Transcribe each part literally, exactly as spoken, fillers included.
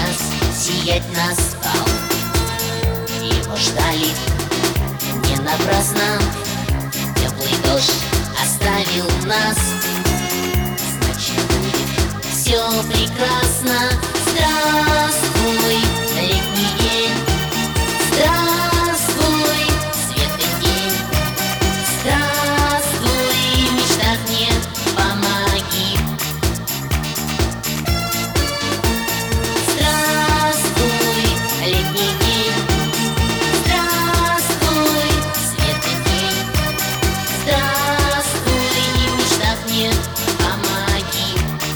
час сиять настал. Его ждали не напрасно, теплый дождь оставил нас. Значит, будет все прекрасно. Здравствуй, летний день, здравствуй, светлый день, здравствуй, в мечтах мне помоги. Здравствуй, летний день, здравствуй, светлый день, здравствуй, в мечтах мне помоги.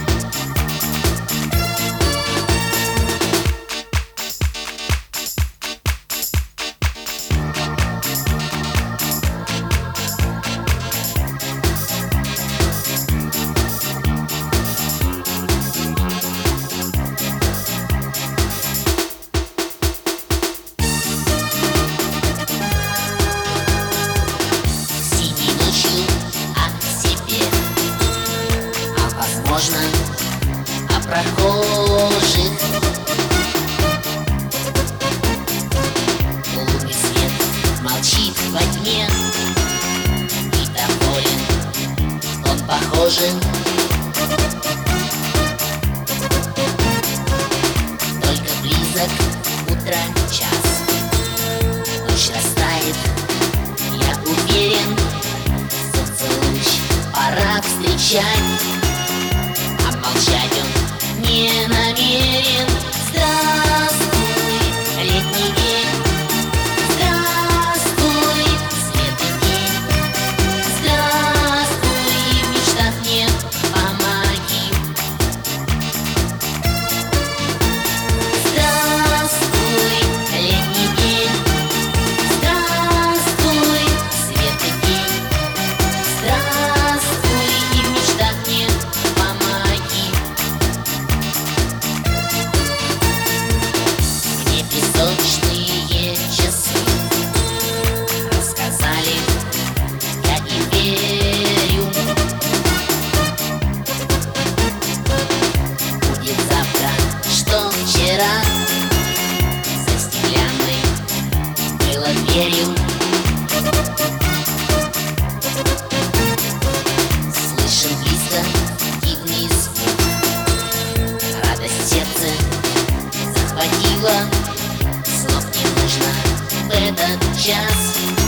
Синей ночью о себе, а возможно о прохожих. Лунный свет молчит во тьме, и доволен он похожим. Только близок утро час, ночь растает, я уверен, солнце луч пора встречать, а молчать он не намерен. Здравствуй, летний день, здравствуй, светлый день, здравствуй, в мечтах мне помоги. Здравствуй, летний день, здравствуй, светлый день, здравствуй, и в мечтах мне помоги. Мне песочные часы рассказали, я и верю. Будет завтра, что вчера за стеклянной было дверью. Слышим близко дивный звук, радость сердце захватила, слов не нужно в этот час.